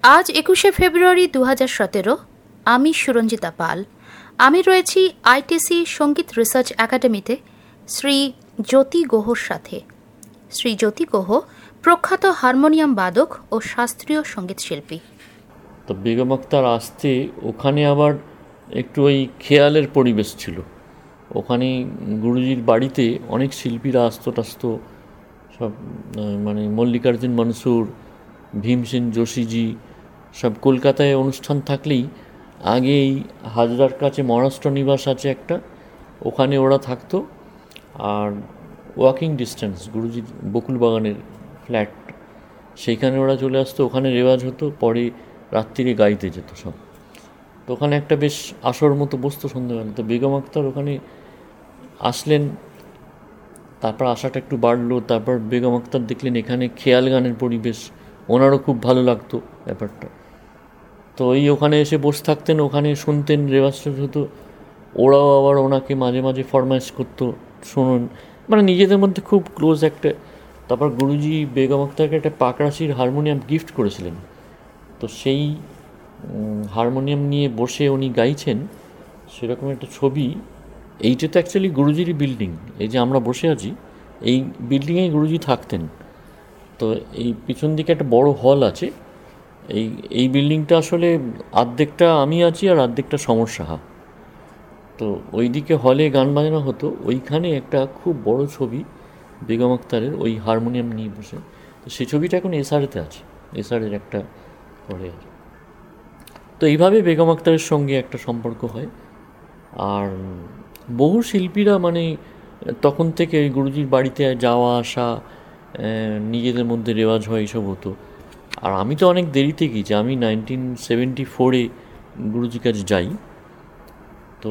আজ 21শে ফেব্রুয়ারি 2017। আমি সুরঞ্জিতা পাল। আমি রয়েছি আইটিসি সঙ্গীত রিসার্চ একাডেমিতে শ্রী জ্যোতি গুহর সাথে। শ্রী জ্যোতি গুহ প্রখ্যাত হারমোনিয়াম বাদক ও শাস্ত্রীয় সঙ্গীত শিল্পী। তো বেগম আক্তার আসতে ওখানে আবার একটু ওই খেয়ালের পরিবেশ ছিল। ওখানে গুরুজির বাড়িতে অনেক শিল্পীরা আসতো সব, মানে মল্লিকার্জুন মনসুর, ভীমসেন যোশীজি সব কলকাতায় অনুষ্ঠান থাকলেই আগে এই হাজরার কাছে মহারাষ্ট্র নিবাস আছে একটা, ওখানে ওরা থাকতো। আর ওয়াকিং ডিস্টেন্স গুরুজির বকুলবাগানের ফ্ল্যাট, সেইখানে ওরা চলে আসতো, ওখানে রেওয়াজ হতো, পরে রাত্রিরে গাইতে যেত সব। তো ওখানে একটা বেশ আসর মতো বসতো সন্ধ্যাবেলা। তো বেগম আক্তার ওখানে আসলেন, তারপর আশাটা একটু বাড়লো। তারপর বেগম আক্তার দেখলেন এখানে খেয়াল গানের পরিবেশ, ওনারও খুব ভালো লাগতো ব্যাপারটা। তো ওখানে এসে বসে থাকতেন, ওখানে শুনতেন, রেওয়াজ হতো। ওরাও আবার ওনাকে মাঝে মাঝে ফরমাইশ করতো, শুনুন, মানে নিজেদের মধ্যে খুব ক্লোজ একটা। তারপর গুরুজি বেগম আক্তারকে একটা পাকরাশির হারমোনিয়াম গিফট করেছিলেন। তো সেই হারমোনিয়াম নিয়ে বসে উনি গাইছেন, সেরকম একটা ছবি। এইটা তো অ্যাকচুয়ালি গুরুজিরই বিল্ডিং, এই যে আমরা বসে আছি এই বিল্ডিংয়েই গুরুজি থাকতেন। তো এই পিছন দিকে একটা বড় হল আছে। এই বিল্ডিংটা আসলে অর্ধেকটা আমি আছি আর অর্ধেকটা সমর সাহা। তো ওইদিকে হলে গান বাজনা হতো, ওইখানে একটা খুব বড় ছবি বেগম আক্তারের ওই হারমোনিয়াম নিয়ে বসে। তো সেই ছবিটা এখন এসআরেতে আছে, এসআরের একটা পরে আছে। তো এইভাবে বেগম আক্তারের সঙ্গে একটা সম্পর্ক হয়। আর বহু শিল্পীরা মানে তখন থেকে ওই গুরুজির বাড়িতে যাওয়া আসা, নিজেদের মধ্যে রেওয়াজ হয়, এইসব হতো। আর আমি তো অনেক দেরিতে গিয়েছি, আমি 1974-এ গুরুজির কাছে যাই। তো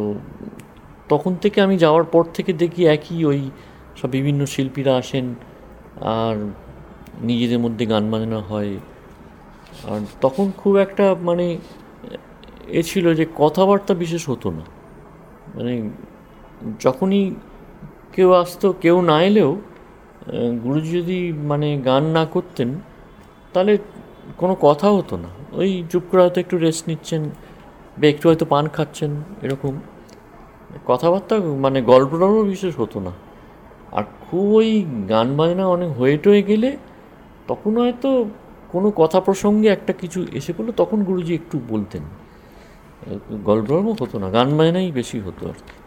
তখন থেকে আমি যাওয়ার পর থেকে দেখি একই ওই সব বিভিন্ন শিল্পীরা আসেন আর নিজেদের মধ্যে গান বাজনা হয়। আর তখন খুব একটা মানে ছিল যে কথাবার্তা বিশেষ হতো না। মানে যখনই কেউ আসতো, কেউ না এলেও গুরুজি যদি মানে গান না করতেন তাহলে কোনো কথা হতো না। ওই চুপ করে হয়তো একটু রেস্ট নিচ্ছেন বা একটু হয়তো পান খাচ্ছেন, এরকম কথাবার্তা, মানে গল্প টল্প বিশেষ হতো না। আর খুব ওই গান বাজনা অনেক হয়ে গেলে তখন হয়তো কোনো কথা প্রসঙ্গে একটা কিছু এসে পড়লো, তখন গুরুজি একটু বলতেন। গল্প টল্প হতো না, গান বাজনাই বেশি হতো আর কি।